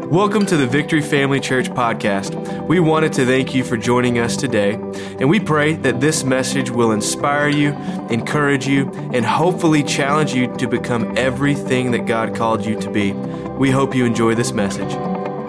Welcome to the Victory Family Church podcast. We wanted to thank you for joining us today, and we pray that this message will inspire you, encourage you, and hopefully challenge you to become everything that God called you to be. We hope you enjoy this message.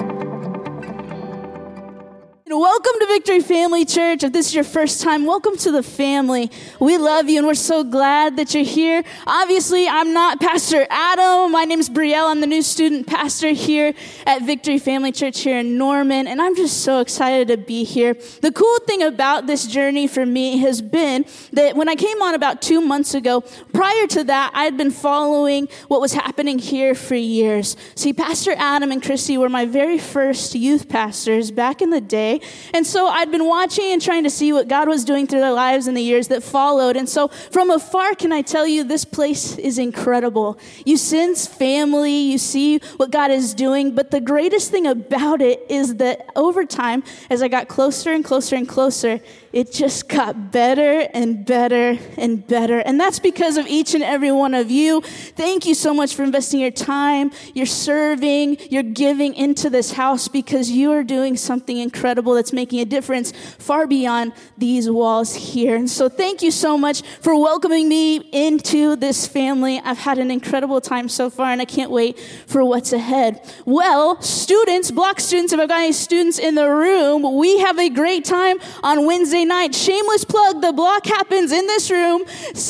Welcome to Victory Family Church. If this is your first time, welcome to the family. We love you and we're so glad that you're here. Obviously, I'm not Pastor Adam. My name is Brielle. I'm the new student pastor here at Victory Family Church here in Norman, and I'm just so excited to be here. The cool thing about this journey for me has been that when I came on about 2 months ago, prior to that, I had been following what was happening here for years. See, Pastor Adam and Christy were my very first youth pastors back in the day. And so I'd been watching and trying to see what God was doing through their lives in the years that followed. And so from afar, can I tell you, this place is incredible. You sense family, you see what God is doing. But the greatest thing about it is that over time, as I got closer and closer and closer, it just got better and better and better. And that's because of each and every one of you. Thank you so much for investing your time, your serving, your giving into this house, because you are doing something incredible that's making a difference far beyond these walls here. And so thank you so much for welcoming me into this family. I've had an incredible time so far, and I can't wait for what's ahead. Well, students, Block students, if I've got any students in the room, we have a great time on Wednesday night. Shameless plug, the block happens in this room,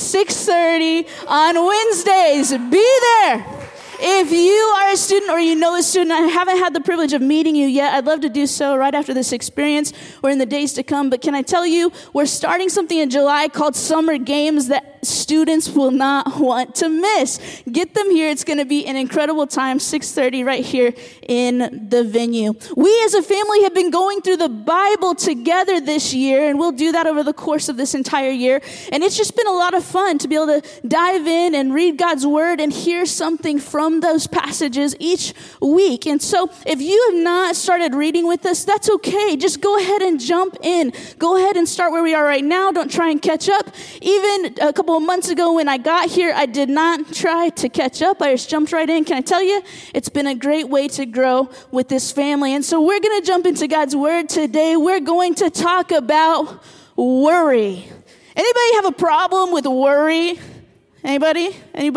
6:30 on Wednesdays. Be there. If you are a student or you know a student, I haven't had the privilege of meeting you yet, I'd love to do so right after this experience or in the days to come. But can I tell you, we're starting something in July called Summer Games that students will not want to miss. Get them here. It's going to be an incredible time, 6:30 right here in the venue. We as a family have been going through the Bible together this year, and we'll do that over the course of this entire year. And it's just been a lot of fun to be able to dive in and read God's word and hear something from those passages each week. And so if you have not started reading with us, that's okay. Just go ahead and jump in. Go ahead and start where we are right now. Don't try and catch up. Even a couple of months ago when I got here, I did not try to catch up. I just jumped right in. Can I tell you, it's been a great way to grow with this family. And so we're going to jump into God's word today. We're going to talk about worry. Anybody have a problem with worry? Anybody?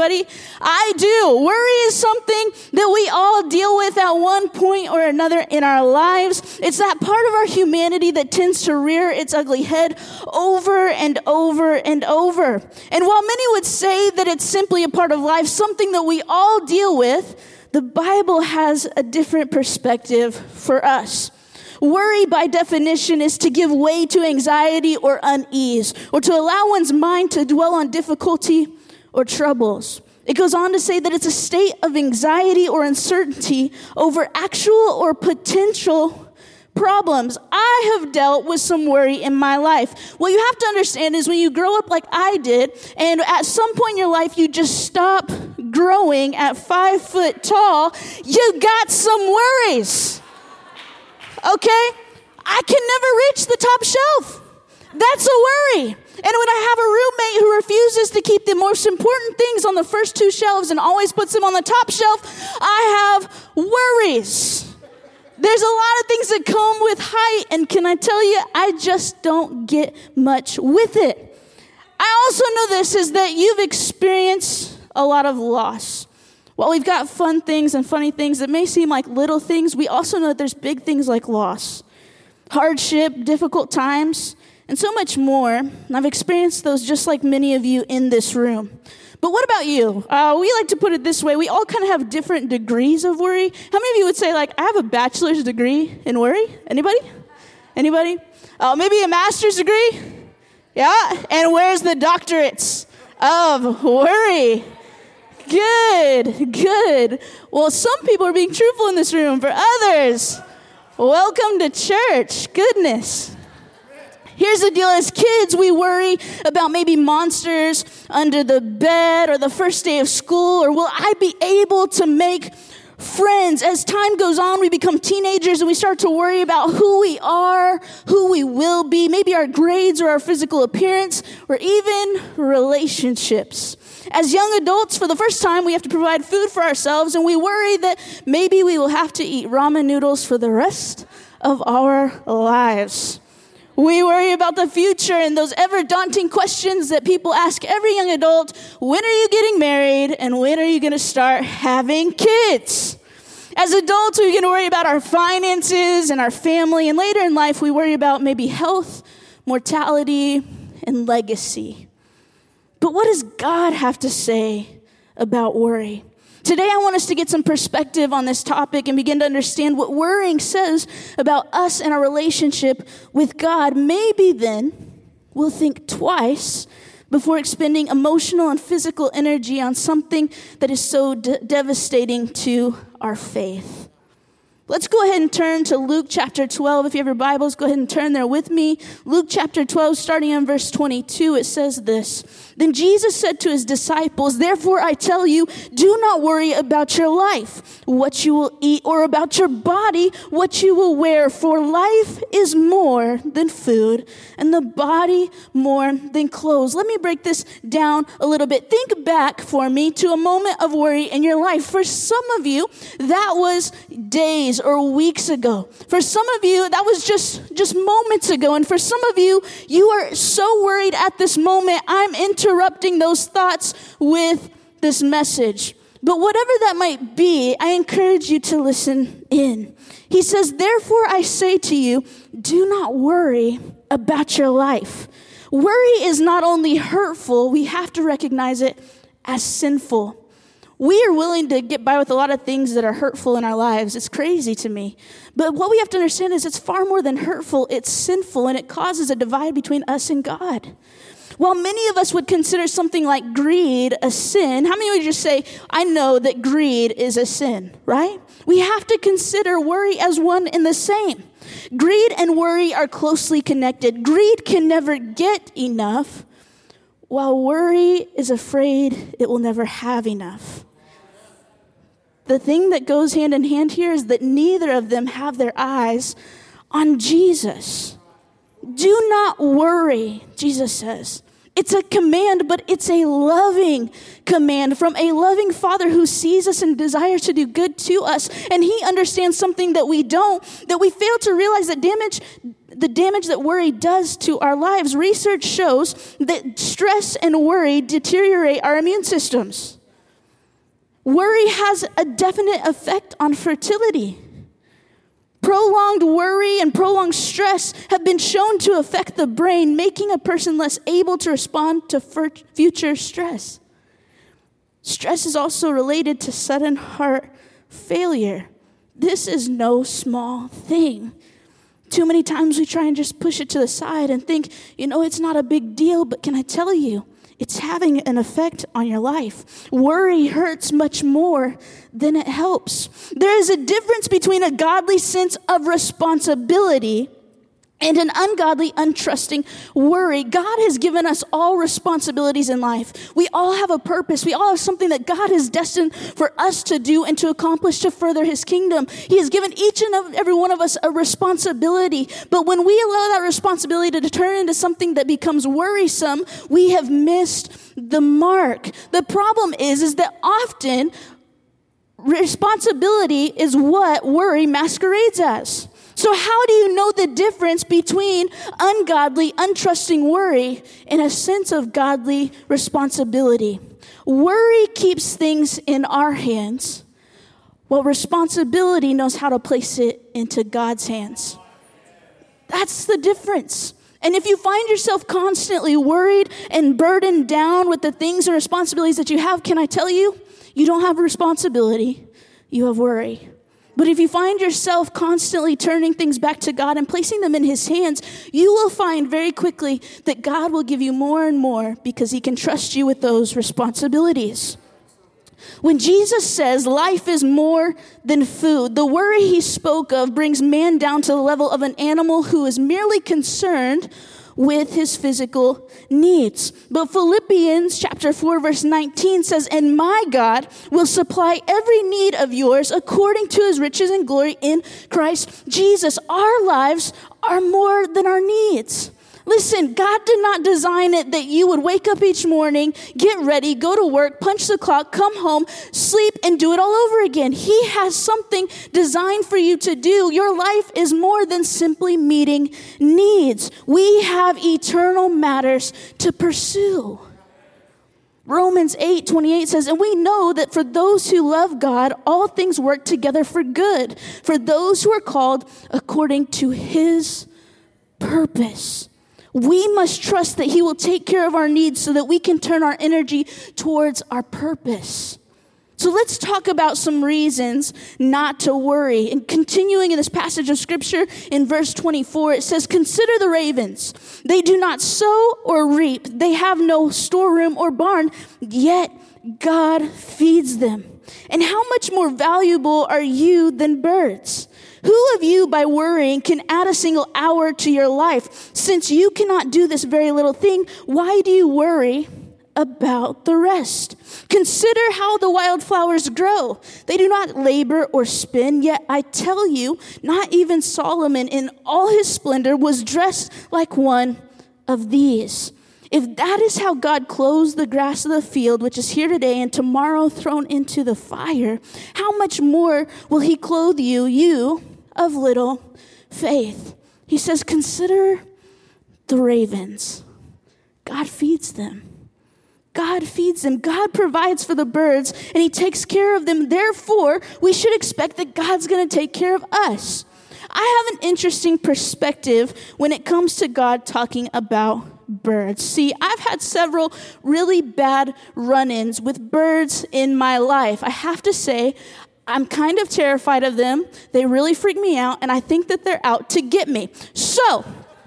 I do. Worry is something that we all deal with at one point or another in our lives. It's that part of our humanity that tends to rear its ugly head over and over and over. And while many would say that it's simply a part of life, something that we all deal with, the Bible has a different perspective for us. Worry, by definition, is to give way to anxiety or unease, or to allow one's mind to dwell on difficulty or troubles. It goes on to say that it's a state of anxiety or uncertainty over actual or potential problems. I have dealt with some worry in my life. What you have to understand is when you grow up like I did, and at some point in your life you just stop growing at 5 foot tall, you got some worries. Okay? I can never reach the top shelf. That's a worry. And when I have a roommate who refuses to keep the most important things on the first 2 shelves and always puts them on the top shelf, I have worries. There's a lot of things that come with height, and can I tell you, I just don't get much with it. I also know this is that you've experienced a lot of loss. While we've got fun things and funny things that may seem like little things, we also know that there's big things like loss, hardship, difficult times, and so much more. And I've experienced those just like many of you in this room. But what about you? We like to put it this way. We all kind of have different degrees of worry. How many of you would say, like, I have a bachelor's degree in worry? Anybody? Maybe a master's degree? Yeah? And where's the doctorates of worry? Good. Well, some people are being truthful in this room. For others, welcome to church. Goodness. Here's the deal. As kids, we worry about maybe monsters under the bed or the first day of school, or will I be able to make friends. As time goes on, we become teenagers and we start to worry about who we are, who we will be, maybe our grades or our physical appearance, or even relationships. As young adults, for the first time, we have to provide food for ourselves, and we worry that maybe we will have to eat ramen noodles for the rest of our lives. We worry about the future and those ever-daunting questions that people ask every young adult. When are you getting married, and when are you going to start having kids? As adults, we begin to worry about our finances and our family, and later in life, we worry about maybe health, mortality, and legacy. But what does God have to say about worry? Today, I want us to get some perspective on this topic and begin to understand what worrying says about us and our relationship with God. Maybe then we'll think twice before expending emotional and physical energy on something that is so devastating to our faith. Let's go ahead and turn to Luke chapter 12. If you have your Bibles, go ahead and turn there with me. Luke chapter 12, starting in verse 22, it says this. Then Jesus said to his disciples, therefore I tell you, do not worry about your life, what you will eat, or about your body, what you will wear. For life is more than food, and the body more than clothes. Let me break this down a little bit. Think back for me to a moment of worry in your life. For some of you, that was days or weeks ago. For some of you, that was just moments ago. And for some of you, you are so worried at this moment. I'm interrupting those thoughts with this message. But whatever that might be, I encourage you to listen in. He says, therefore I say to you, do not worry about your life. Worry is not only hurtful, we have to recognize it as sinful. We are willing to get by with a lot of things that are hurtful in our lives. It's crazy to me. But what we have to understand is it's far more than hurtful. It's sinful, and it causes a divide between us and God. While many of us would consider something like greed a sin, how many would just say, I know that greed is a sin, right? We have to consider worry as one and the same. Greed and worry are closely connected. Greed can never get enough, while worry is afraid it will never have enough. The thing that goes hand in hand here is that neither of them have their eyes on Jesus. Do not worry, Jesus says. It's a command, but it's a loving command from a loving Father who sees us and desires to do good to us. And he understands something that we don't, that we fail to realize the damage that worry does to our lives. Research shows that stress and worry deteriorate our immune systems. Worry has a definite effect on fertility. Prolonged worry and prolonged stress have been shown to affect the brain, making a person less able to respond to future stress. Stress is also related to sudden heart failure. This is no small thing. Too many times we try and just push it to the side and think, it's not a big deal, but can I tell you, it's having an effect on your life. Worry hurts much more than it helps. There is a difference between a godly sense of responsibility and an ungodly, untrusting worry. God has given us all responsibilities in life. We all have a purpose. We all have something that God has destined for us to do and to accomplish to further his kingdom. He has given each and every one of us a responsibility. But when we allow that responsibility to turn into something that becomes worrisome, we have missed the mark. The problem is that often responsibility is what worry masquerades as. So how do you know the difference between ungodly, untrusting worry and a sense of godly responsibility? Worry keeps things in our hands, while responsibility knows how to place it into God's hands. That's the difference. And if you find yourself constantly worried and burdened down with the things and responsibilities that you have, can I tell you, you don't have a responsibility, you have worry. But if you find yourself constantly turning things back to God and placing them in his hands, you will find very quickly that God will give you more and more because he can trust you with those responsibilities. When Jesus says life is more than food, the worry he spoke of brings man down to the level of an animal who is merely concerned with his physical needs. But Philippians chapter 4, verse 19 says, "And my God will supply every need of yours according to his riches and glory in Christ Jesus." Our lives are more than our needs. Listen, God did not design it that you would wake up each morning, get ready, go to work, punch the clock, come home, sleep, and do it all over again. He has something designed for you to do. Your life is more than simply meeting needs. We have eternal matters to pursue. Romans 8:28 says, "And we know that for those who love God, all things work together for good, for those who are called according to his purpose." We must trust that he will take care of our needs so that we can turn our energy towards our purpose. So let's talk about some reasons not to worry. And continuing in this passage of scripture in verse 24, it says, "Consider the ravens. They do not sow or reap. They have no storeroom or barn, yet God feeds them. And how much more valuable are you than birds? Who of you, by worrying, can add a single hour to your life? Since you cannot do this very little thing, why do you worry about the rest? Consider how the wildflowers grow. They do not labor or spin, yet I tell you, not even Solomon in all his splendor was dressed like one of these. If that is how God clothes the grass of the field, which is here today and tomorrow thrown into the fire, how much more will he clothe you, you of little faith?" He says, consider the ravens. God feeds them. God feeds them. God provides for the birds, and he takes care of them. Therefore, we should expect that God's going to take care of us. I have an interesting perspective when it comes to God talking about birds. See, I've had several really bad run-ins with birds in my life. I have to say, I'm kind of terrified of them. They really freak me out, and I think that they're out to get me. So,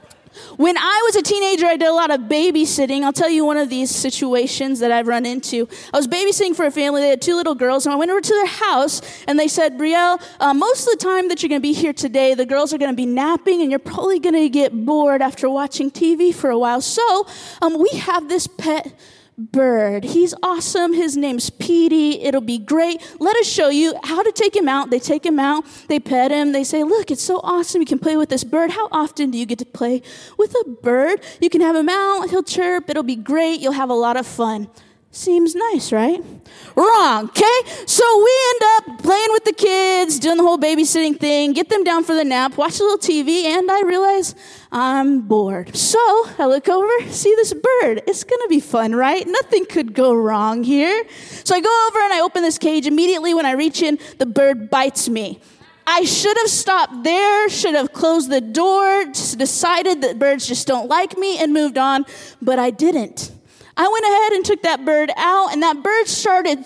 when I was a teenager, I did a lot of babysitting. I'll tell you one of these situations that I've run into. I was babysitting for a family. They had 2 little girls, and I went over to their house, and they said, "Brielle, most of the time that you're going to be here today, the girls are going to be napping, and you're probably going to get bored after watching TV for a while. So we have this pet bird. He's awesome. His name's Petey. It'll be great. Let us show you how to take him out." They take him out. They pet him. They say, "Look, it's so awesome. You can play with this bird. How often do you get to play with a bird? You can have him out. He'll chirp. It'll be great. You'll have a lot of fun." Seems nice, right? Wrong, okay? So we end up playing with the kids, doing the whole babysitting thing, get them down for the nap, watch a little TV, and I realize I'm bored. So I look over, see this bird. It's going to be fun, right? Nothing could go wrong here. So I go over and I open this cage. Immediately when I reach in, the bird bites me. I should have stopped there, should have closed the door, just decided that birds just don't like me and moved on, but I didn't. I went ahead and took that bird out, and that bird started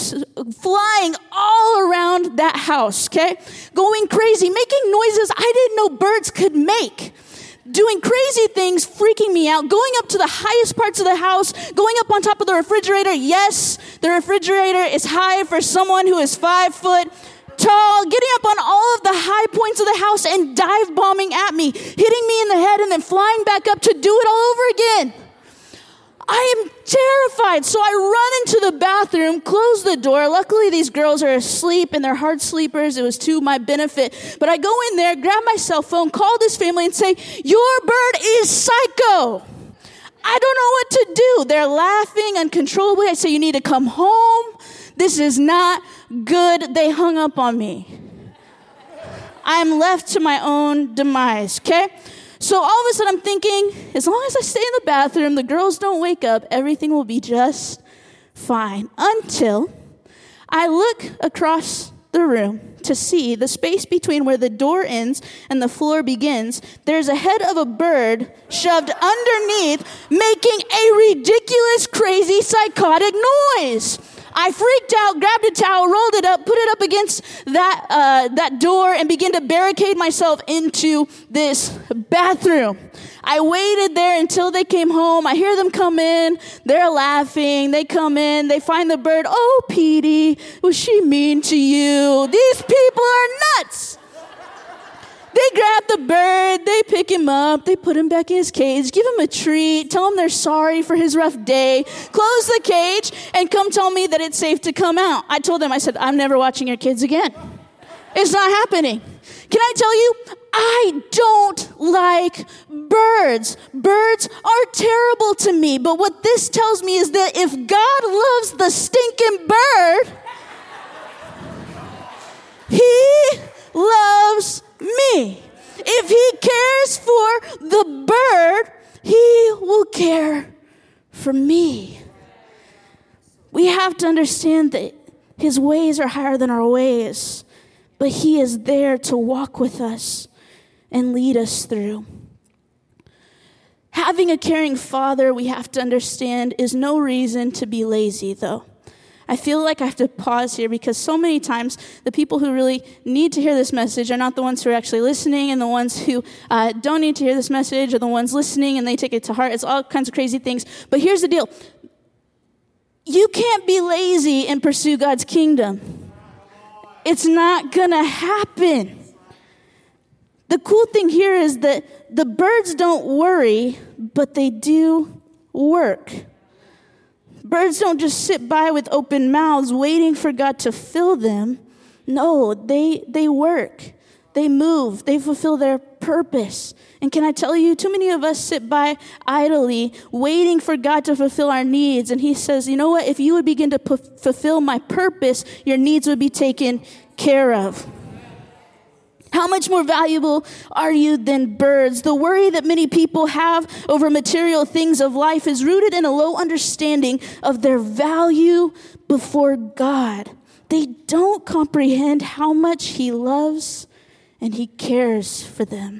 flying all around that house, okay? Going crazy, making noises I didn't know birds could make. Doing crazy things, freaking me out, going up to the highest parts of the house, going up on top of the refrigerator. Yes, the refrigerator is high for someone who is 5 foot tall, getting up on all of the high points of the house and dive bombing at me, hitting me in the head and then flying back up to do it all over again. I am terrified, so I run into the bathroom, close the door. Luckily, these girls are asleep, and they're hard sleepers. It was to my benefit. But I go in there, grab my cell phone, call this family, and say, "Your bird is psycho." I don't know what to do. They're laughing uncontrollably. I say, "You need to come home. This is not good." They hung up on me. I am left to my own demise, okay? So all of a sudden I'm thinking, as long as I stay in the bathroom, the girls don't wake up, everything will be just fine. Until I look across the room to see the space between where the door ends and the floor begins. There's a head of a bird shoved underneath, making a ridiculous, crazy, psychotic noise. I freaked out, grabbed a towel, rolled it up, put it up against that door, and began to barricade myself into this bathroom. I waited there until they came home. I hear them come in. They're laughing. They come in. They find the bird. "Oh, Petey, was she mean to you? These people are nuts. They grab the bird, they pick him up, they put him back in his cage, give him a treat, tell him they're sorry for his rough day, close the cage, and come tell me that it's safe to come out. I told them, I said, I'm never watching your kids again. It's not happening. Can I tell you, I don't like birds. Birds are terrible to me. But what this tells me is that if God loves the stinking bird, he loves me. If he cares for the bird, he will care for me. We have to understand that his ways are higher than our ways, but he is there to walk with us and lead us through. Having a caring father, we have to understand, is no reason to be lazy, though. I feel like I have to pause here because so many times the people who really need to hear this message are not the ones who are actually listening, and the ones who don't need to hear this message are the ones listening and they take it to heart. It's all kinds of crazy things. But here's the deal. You can't be lazy and pursue God's kingdom. It's not going to happen. The cool thing here is that the birds don't worry, but they do work. Birds don't just sit by with open mouths waiting for God to fill them. No, they work. They move. They fulfill their purpose. And can I tell you, too many of us sit by idly waiting for God to fulfill our needs. And he says, you know what? If you would begin to fulfill my purpose, your needs would be taken care of. How much more valuable are you than birds? The worry that many people have over material things of life is rooted in a low understanding of their value before God. They don't comprehend how much he loves and he cares for them.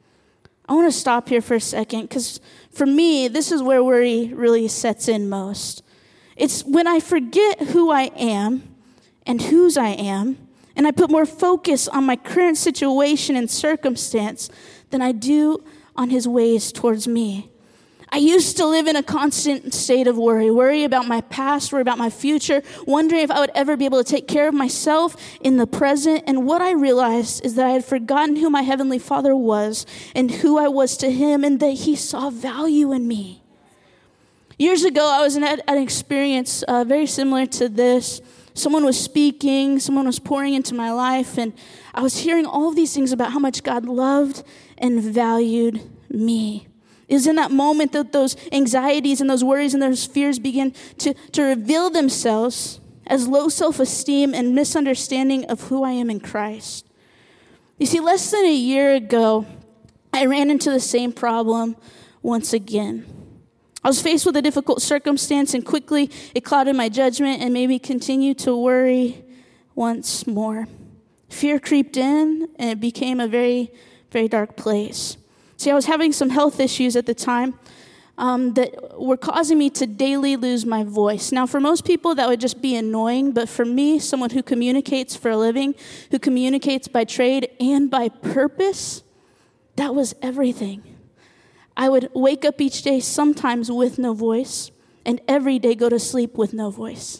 I want to stop here for a second because for me, this is where worry really sets in most. It's when I forget who I am and whose I am, and I put more focus on my current situation and circumstance than I do on his ways towards me. I used to live in a constant state of worry about my past, worry about my future, wondering if I would ever be able to take care of myself in the present. And what I realized is that I had forgotten who my Heavenly Father was and who I was to him, and that he saw value in me. Years ago, I was at an experience very similar to this. Someone was speaking, someone was pouring into my life, and I was hearing all of these things about how much God loved and valued me. It was in that moment that those anxieties and those worries and those fears began to reveal themselves as low self-esteem and misunderstanding of who I am in Christ. You see, less than a year ago, I ran into the same problem once again. I was faced with a difficult circumstance, and quickly it clouded my judgment and made me continue to worry once more. Fear creeped in, and it became a very, very dark place. See, I was having some health issues at the time that were causing me to daily lose my voice. Now, for most people, that would just be annoying, but for me, someone who communicates for a living, who communicates by trade and by purpose, that was everything. I would wake up each day sometimes with no voice, and every day go to sleep with no voice.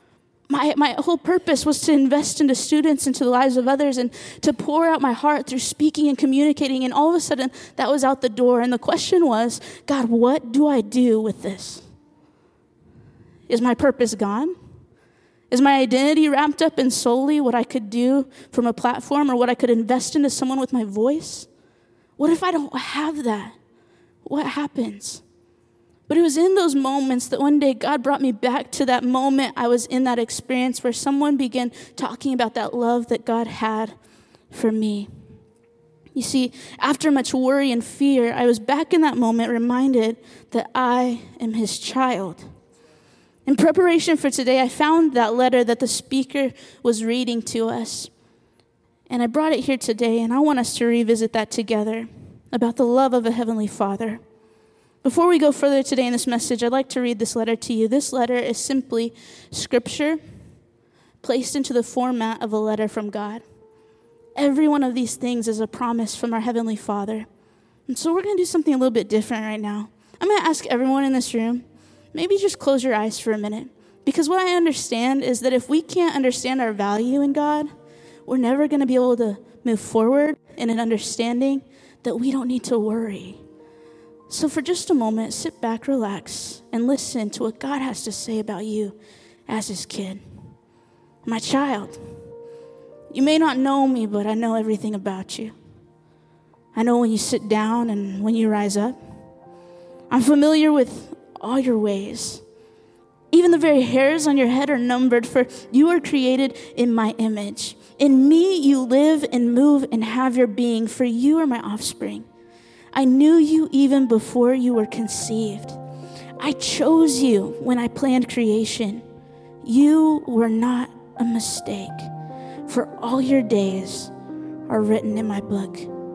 My whole purpose was to invest into students, into the lives of others, and to pour out my heart through speaking and communicating, and all of a sudden, that was out the door. And the question was, God, what do I do with this? Is my purpose gone? Is my identity wrapped up in solely what I could do from a platform or what I could invest into someone with my voice? What if I don't have that? What happens? But it was in those moments that one day God brought me back to that moment I was in that experience where someone began talking about that love that God had for me. You see, after much worry and fear, I was back in that moment reminded that I am his child. In preparation for today, I found that letter that the speaker was reading to us. And I brought it here today, and I want us to revisit that together about the love of a heavenly Father. Before we go further today in this message, I'd like to read this letter to you. This letter is simply scripture placed into the format of a letter from God. Every one of these things is a promise from our Heavenly Father. And so we're going to do something a little bit different right now. I'm going to ask everyone in this room, maybe just close your eyes for a minute. Because what I understand is that if we can't understand our value in God, we're never going to be able to move forward and an understanding that we don't need to worry. So for just a moment, sit back, relax, and listen to what God has to say about you as his kid. My child, you may not know me, but I know everything about you. I know when you sit down and when you rise up. I'm familiar with all your ways. Even the very hairs on your head are numbered, for you are created in my image. In me you live and move and have your being, for you are my offspring. I knew you even before you were conceived. I chose you when I planned creation. You were not a mistake, for all your days are written in my book.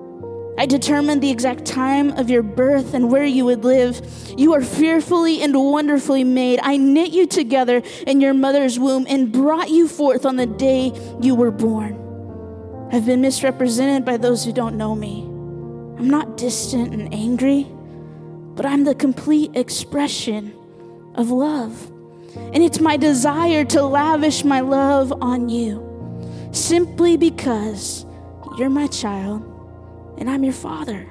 I determined the exact time of your birth and where you would live. You are fearfully and wonderfully made. I knit you together in your mother's womb and brought you forth on the day you were born. I've been misrepresented by those who don't know me. I'm not distant and angry, but I'm the complete expression of love. And it's my desire to lavish my love on you, simply because you're my child and I'm your father.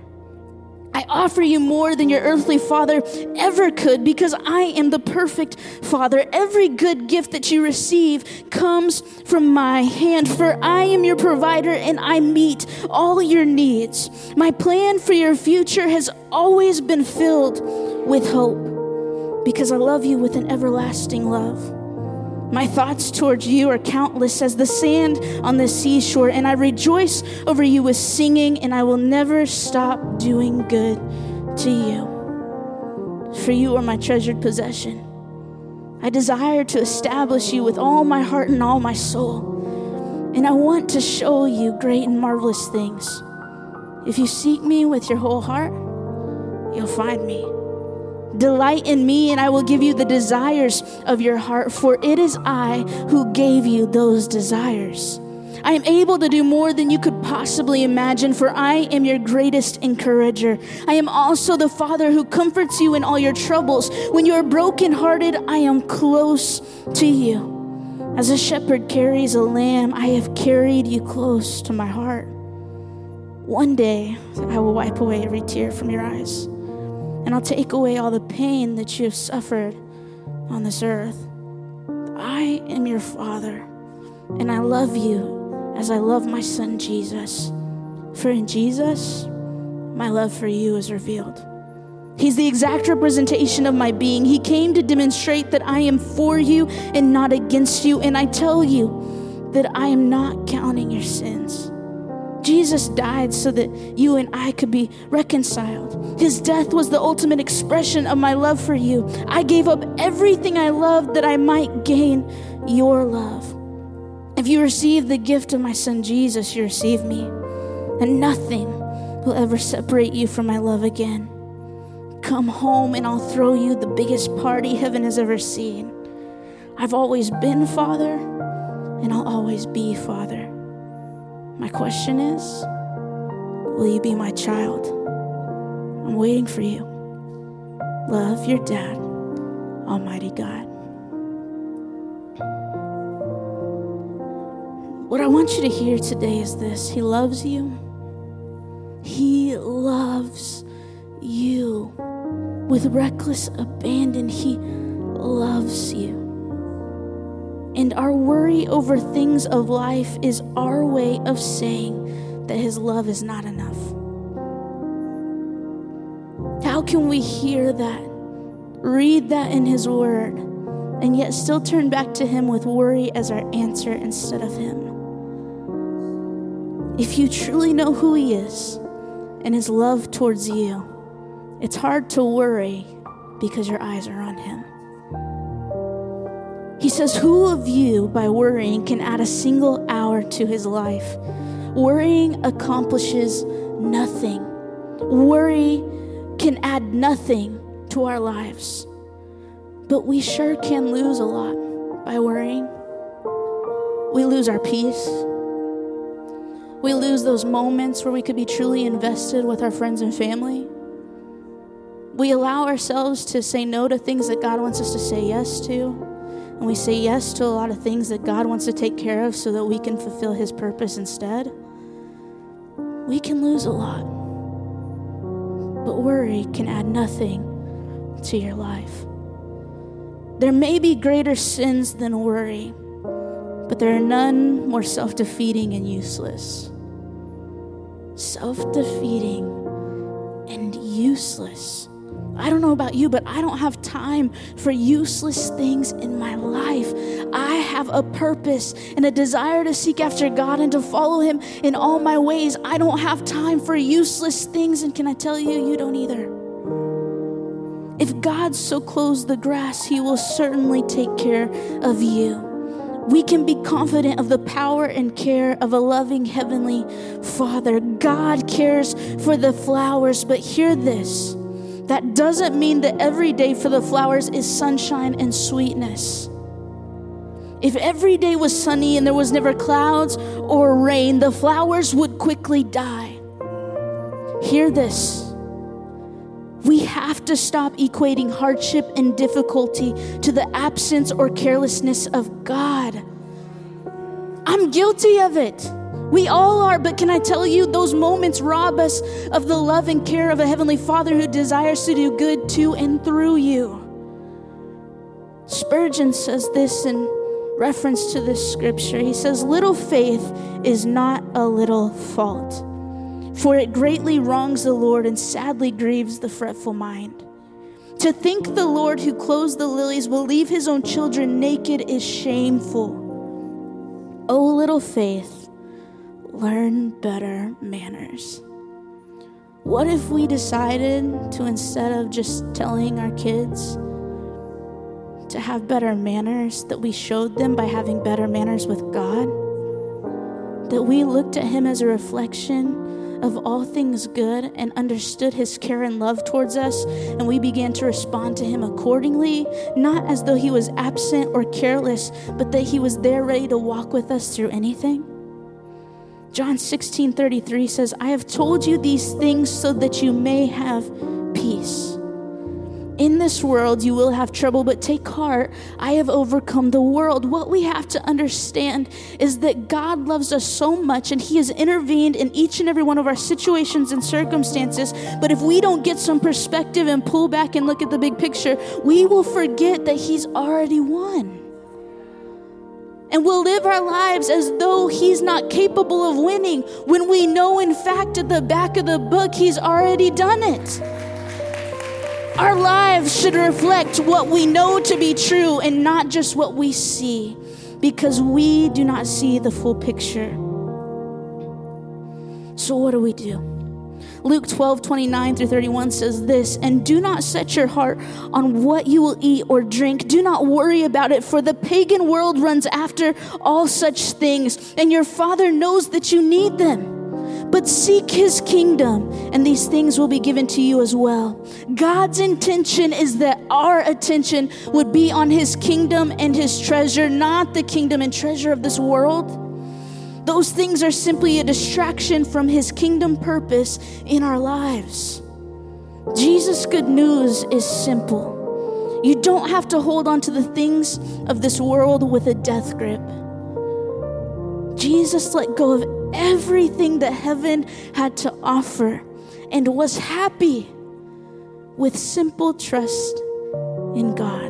I offer you more than your earthly father ever could, because I am the perfect father. Every good gift that you receive comes from my hand, for I am your provider and I meet all your needs. My plan for your future has always been filled with hope, because I love you with an everlasting love. My thoughts towards you are countless as the sand on the seashore, and I rejoice over you with singing, and I will never stop doing good to you. For you are my treasured possession. I desire to establish you with all my heart and all my soul, and I want to show you great and marvelous things. If you seek me with your whole heart, you'll find me. Delight in me, and I will give you the desires of your heart, for it is I who gave you those desires. I am able to do more than you could possibly imagine, for I am your greatest encourager. I am also the Father who comforts you in all your troubles. When you are brokenhearted, I am close to you. As a shepherd carries a lamb, I have carried you close to my heart. One day, I will wipe away every tear from your eyes, and I'll take away all the pain that you have suffered on this earth. I am your Father, and I love you as I love my son Jesus. For in Jesus, my love for you is revealed. He's the exact representation of my being. He came to demonstrate that I am for you and not against you, and I tell you that I am not counting your sins. Jesus died so that you and I could be reconciled. His death was the ultimate expression of my love for you. I gave up everything I loved that I might gain your love. If you receive the gift of my son Jesus, you receive me, and nothing will ever separate you from my love again. Come home and I'll throw you the biggest party heaven has ever seen. I've always been Father, and I'll always be Father. My question is, will you be my child? I'm waiting for you. Love, your dad, Almighty God. What I want you to hear today is this: He loves you. He loves you with reckless abandon. He loves you. And our worry over things of life is our way of saying that His love is not enough. How can we hear that, read that in His Word, and yet still turn back to Him with worry as our answer instead of Him? If you truly know who He is and His love towards you, it's hard to worry because your eyes are on Him. He says, who of you, by worrying, can add a single hour to his life? Worrying accomplishes nothing. Worry can add nothing to our lives. But we sure can lose a lot by worrying. We lose our peace. We lose those moments where we could be truly invested with our friends and family. We allow ourselves to say no to things that God wants us to say yes to. And we say yes to a lot of things that God wants to take care of so that we can fulfill His purpose instead. we can lose a lot. But worry can add nothing to your life. There may be greater sins than worry, but there are none more self-defeating and useless. Self-defeating and useless. I don't know about you, but I don't have time for useless things in my life. I have a purpose and a desire to seek after God and to follow Him in all my ways. I don't have time for useless things, and can I tell you, you don't either. If God so clothes the grass, He will certainly take care of you. We can be confident of the power and care of a loving Heavenly Father. God cares for the flowers, but hear this. That doesn't mean that every day for the flowers is sunshine and sweetness. If every day was sunny and there was never clouds or rain, the flowers would quickly die. Hear this. We have to stop equating hardship and difficulty to the absence or carelessness of God. I'm guilty of it. We all are, but can I tell you, those moments rob us of the love and care of a Heavenly Father who desires to do good to and through you. Spurgeon says this in reference to this scripture. He says, "Little faith is not a little fault, for it greatly wrongs the Lord and sadly grieves the fretful mind. To think the Lord who clothes the lilies will leave His own children naked is shameful. O little faith, learn better manners." What if we decided to, instead of just telling our kids to have better manners, that we showed them by having better manners with God? That we looked at Him as a reflection of all things good and understood His care and love towards us, and we began to respond to Him accordingly, not as though He was absent or careless, but that He was there ready to walk with us through anything? John 16:33 says, "I have told you these things so that you may have peace. In this world you will have trouble, but take heart, I have overcome the world." What we have to understand is that God loves us so much, and He has intervened in each and every one of our situations and circumstances. But if we don't get some perspective and pull back and look at the big picture, we will forget that He's already won. And we'll live our lives as though He's not capable of winning, when we know, in fact, at the back of the book, He's already done it. Our lives should reflect what we know to be true and not just what we see, because we do not see the full picture. So what do? Luke 12:29-31 says this, "And do not set your heart on what you will eat or drink. Do not worry about it, for the pagan world runs after all such things, and your Father knows that you need them. But seek His kingdom, and these things will be given to you as well." God's intention is that our attention would be on His kingdom and His treasure, not the kingdom and treasure of this world. Those things are simply a distraction from His kingdom purpose in our lives. Jesus' good news is simple. You don't have to hold on to the things of this world with a death grip. Jesus let go of everything that heaven had to offer and was happy with simple trust in God.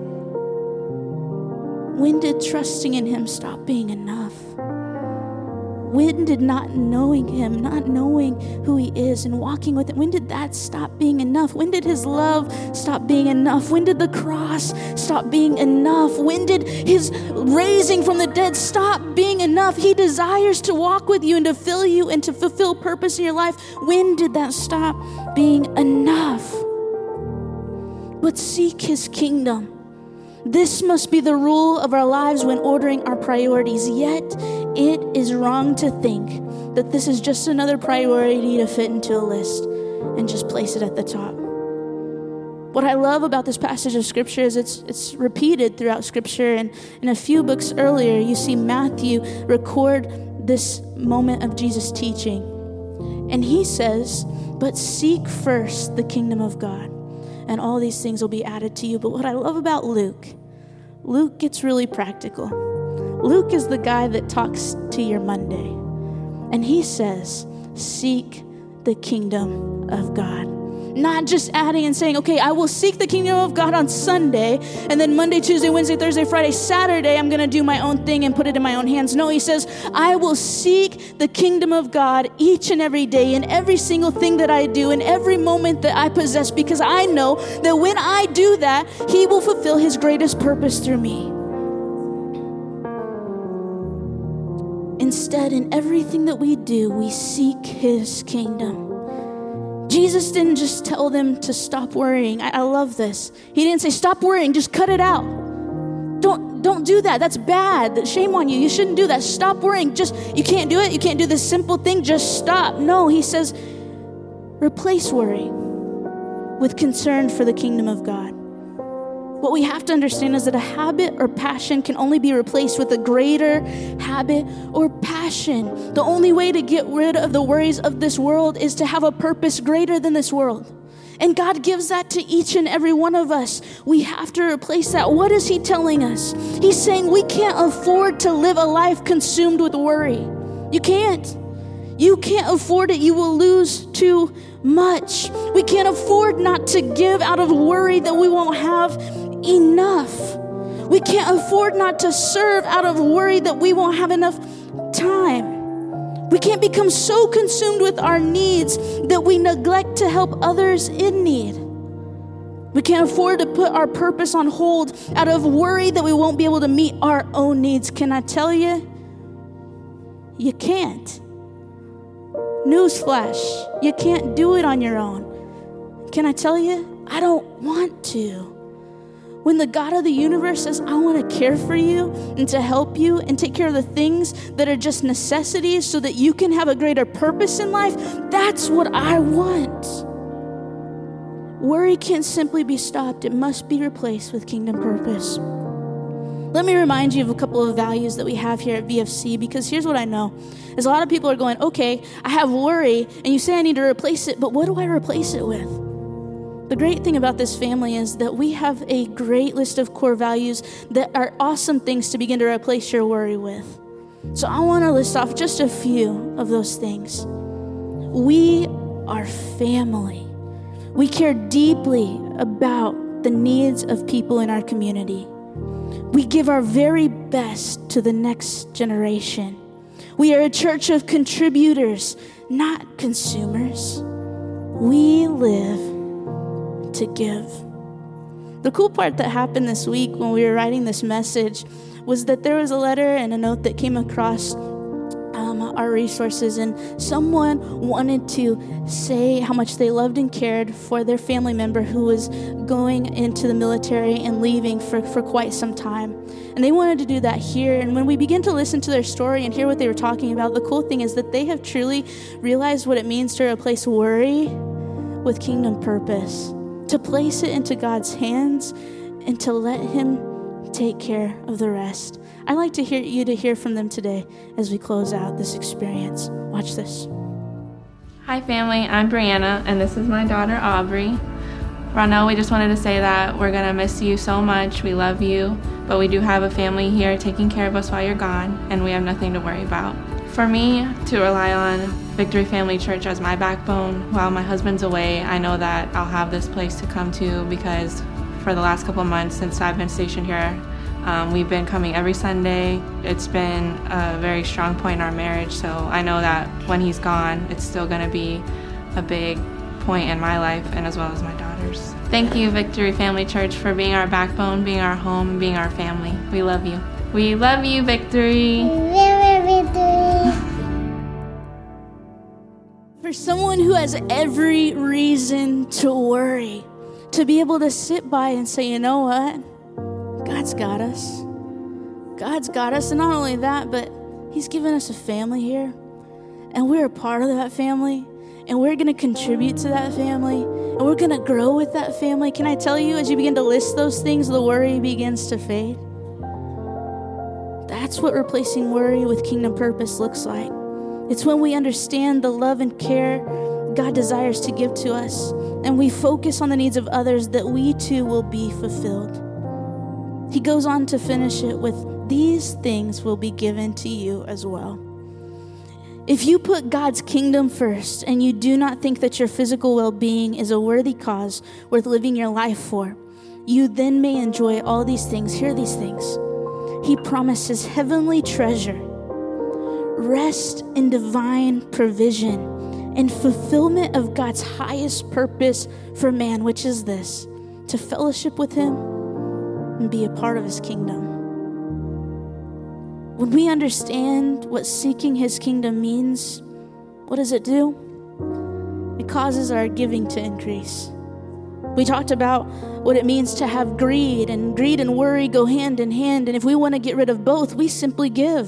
When did trusting in Him stop being enough? When did not knowing Him, not knowing who He is and walking with Him, when did that stop being enough? When did His love stop being enough? When did the cross stop being enough? When did His raising from the dead stop being enough? He desires to walk with you and to fill you and to fulfill purpose in your life. When did that stop being enough? But seek His kingdom. This must be the rule of our lives when ordering our priorities. Yet, it is wrong to think that this is just another priority to fit into a list and just place it at the top. What I love about this passage of Scripture is it's repeated throughout Scripture. And in a few books earlier, you see Matthew record this moment of Jesus teaching. And he says, "But seek first the kingdom of God, and all these things will be added to you." But what I love about Luke gets really practical. Luke is the guy that talks to your Monday. And he says, seek the kingdom of God. Not just adding and saying, okay, I will seek the kingdom of God on Sunday, and then Monday, Tuesday, Wednesday, Thursday, Friday, Saturday, I'm going to do my own thing and put it in my own hands. No, he says, I will seek the kingdom of God each and every day in every single thing that I do, in every moment that I possess, because I know that when I do that, he will fulfill his greatest purpose through me. Instead, in everything that we do, we seek his kingdom. Jesus didn't just tell them to stop worrying. I love this. He didn't say, stop worrying, just cut it out. Don't do that. That's bad. Shame on you. You shouldn't do that. Stop worrying. You can't do it. You can't do this simple thing. Just stop. No, he says, replace worry with concern for the kingdom of God. What we have to understand is that a habit or passion can only be replaced with a greater habit or passion. The only way to get rid of the worries of this world is to have a purpose greater than this world. And God gives that to each and every one of us. We have to replace that. What is he telling us? He's saying we can't afford to live a life consumed with worry. You can't. You can't afford it. You will lose too much. We can't afford not to give out of worry that we won't have enough. We can't afford not to serve out of worry that we won't have enough time. We can't become so consumed with our needs that we neglect to help others in need. We can't afford to put our purpose on hold out of worry that we won't be able to meet our own needs. Can I tell you? You can't. Newsflash, you can't do it on your own. Can I tell you? I don't want to. When the God of the universe says, I want to care for you and to help you and take care of the things that are just necessities so that you can have a greater purpose in life, that's what I want. Worry can't simply be stopped. It must be replaced with kingdom purpose. Let me remind you of a couple of values that we have here at VFC, because here's what I know. Is a lot of people are going, okay, I have worry, and you say I need to replace it, but what do I replace it with? The great thing about this family is that we have a great list of core values that are awesome things to begin to replace your worry with. So I want to list off just a few of those things. We are family. We care deeply about the needs of people in our community. We give our very best to the next generation. We are a church of contributors, not consumers. We live to give. The cool part that happened this week when we were writing this message was that there was a letter and a note that came across our resources, and someone wanted to say how much they loved and cared for their family member who was going into the military and leaving for quite some time. And they wanted to do that here. And when we begin to listen to their story and hear what they were talking about, the cool thing is that they have truly realized what it means to replace worry with kingdom purpose, to place it into God's hands and to let him take care of the rest. I'd like to hear from them today as we close out this experience. Watch this. Hi family, I'm Brianna, and this is my daughter Aubrey. Ronell, we just wanted to say that we're going to miss you so much. We love you, but we do have a family here taking care of us while you're gone, and we have nothing to worry about. For me, to rely on Victory Family Church as my backbone while my husband's away, I know that I'll have this place to come to, because for the last couple of months since I've been stationed here, we've been coming every Sunday. It's been a very strong point in our marriage, so I know that when he's gone, it's still going to be a big point in my life and as well as my daughter's. Thank you, Victory Family Church, for being our backbone, being our home, and being our family. We love you. We love you, Victory. For someone who has every reason to worry, to be able to sit by and say, you know what? God's got us. God's got us. And not only that, but he's given us a family here. And we're a part of that family. And we're going to contribute to that family. And we're going to grow with that family. Can I tell you, as you begin to list those things, the worry begins to fade. That's what replacing worry with kingdom purpose looks like. It's when we understand the love and care God desires to give to us, and we focus on the needs of others, that we too will be fulfilled. He goes on to finish it with, these things will be given to you as well. If you put God's kingdom first and you do not think that your physical well-being is a worthy cause worth living your life for, you then may enjoy all these things. Hear these things. He promises heavenly treasure, rest in divine provision, and fulfillment of God's highest purpose for man, which is this: to fellowship with him and be a part of his kingdom. When we understand what seeking his kingdom means, what does it do? It causes our giving to increase. We talked about what it means to have greed and worry go hand in hand. And if we want to get rid of both, we simply give.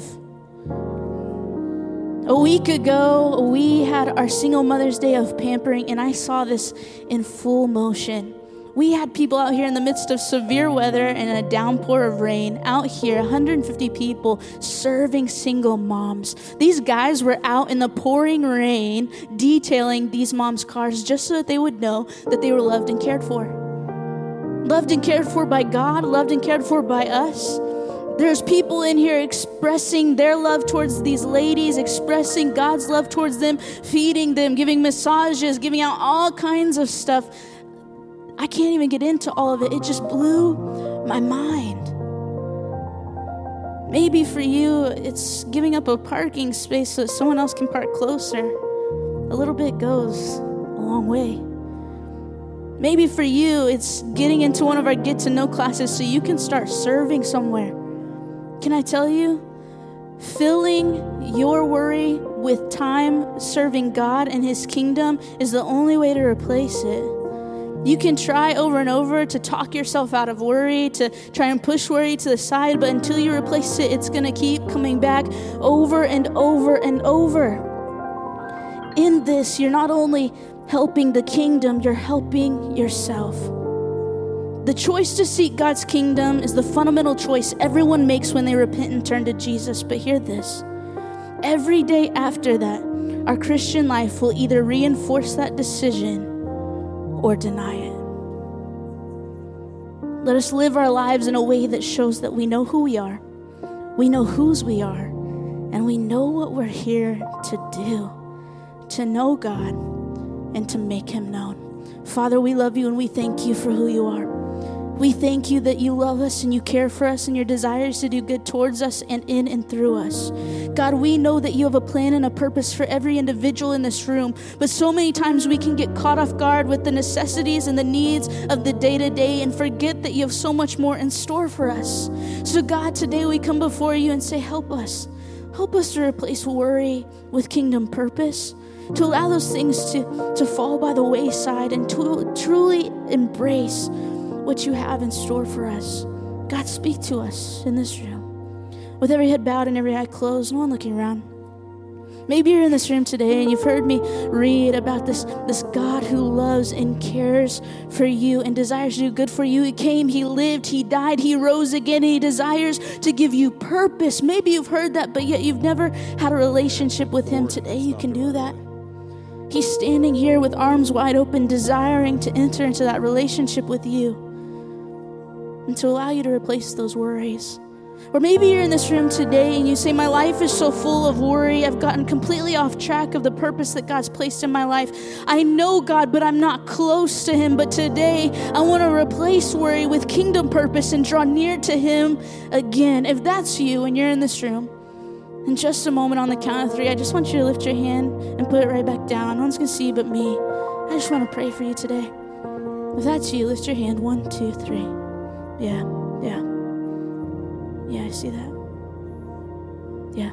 A week ago, we had our Single Mother's Day of pampering, and I saw this in full motion. We had people out here in the midst of severe weather and a downpour of rain, out here, 150 people serving single moms. These guys were out in the pouring rain detailing these moms' cars just so that they would know that they were loved and cared for. Loved and cared for by God, loved and cared for by us. There's people in here expressing their love towards these ladies, expressing God's love towards them, feeding them, giving massages, giving out all kinds of stuff. I can't even get into all of it. It just blew my mind. Maybe for you, it's giving up a parking space so that someone else can park closer. A little bit goes a long way. Maybe for you, it's getting into one of our get-to-know classes so you can start serving somewhere. Can I tell you, filling your worry with time serving God and his kingdom is the only way to replace it. You can try over and over to talk yourself out of worry, to try and push worry to the side, but until you replace it, it's going to keep coming back over and over and over. In this, you're not only helping the kingdom, you're helping yourself. The choice to seek God's kingdom is the fundamental choice everyone makes when they repent and turn to Jesus. But hear this. Every day after that, our Christian life will either reinforce that decision or deny it. Let us live our lives in a way that shows that we know who we are, we know whose we are, and we know what we're here to do, to know God and to make him known. Father, we love you and we thank you for who you are. We thank you that you love us and you care for us and your desire is to do good towards us and in and through us. God, we know that you have a plan and a purpose for every individual in this room, but so many times we can get caught off guard with the necessities and the needs of the day-to-day and forget that you have so much more in store for us. So God, today we come before you and say, help us. Help us to replace worry with kingdom purpose, to allow those things to fall by the wayside and to truly embrace what you have in store for us. God, speak to us in this room. With every head bowed and every eye closed, no one looking around. Maybe you're in this room today and you've heard me read about this God who loves and cares for you and desires to do good for you. He came, he lived, he died, he rose again, and he desires to give you purpose. Maybe you've heard that, but yet you've never had a relationship with him. Today you can do that. He's standing here with arms wide open, desiring to enter into that relationship with you and to allow you to replace those worries. Or maybe you're in this room today and you say, my life is so full of worry. I've gotten completely off track of the purpose that God's placed in my life. I know God, but I'm not close to him. But today I want to replace worry with kingdom purpose and draw near to him again. If that's you and you're in this room, in just a moment on the count of 3, I just want you to lift your hand and put it right back down. No one's going to see you but me. I just want to pray for you today. If that's you, lift your hand. 1, 2, 3. Yeah, I see that. Yeah.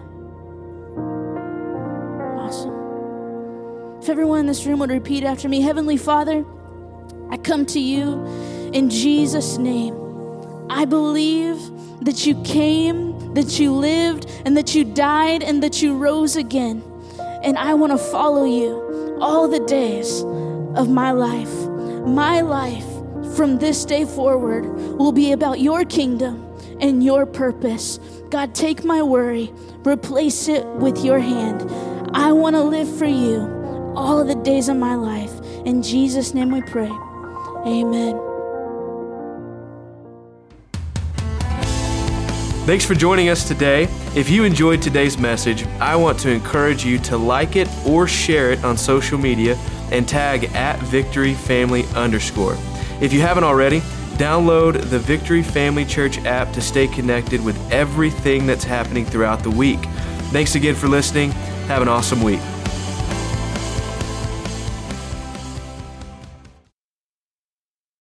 Awesome. If everyone in this room would repeat after me, Heavenly Father, I come to you in Jesus' name. I believe that you came, that you lived, and that you died, and that you rose again. And I want to follow you all the days of my life. My life from this day forward will be about your kingdom and your purpose. God, take my worry, replace it with your hand. I want to live for you all of the days of my life. In Jesus' name we pray. Amen. Thanks for joining us today. If you enjoyed today's message, I want to encourage you to like it or share it on social media and tag @VictoryFamily_. If you haven't already, download the Victory Family Church app to stay connected with everything that's happening throughout the week. Thanks again for listening. Have an awesome week.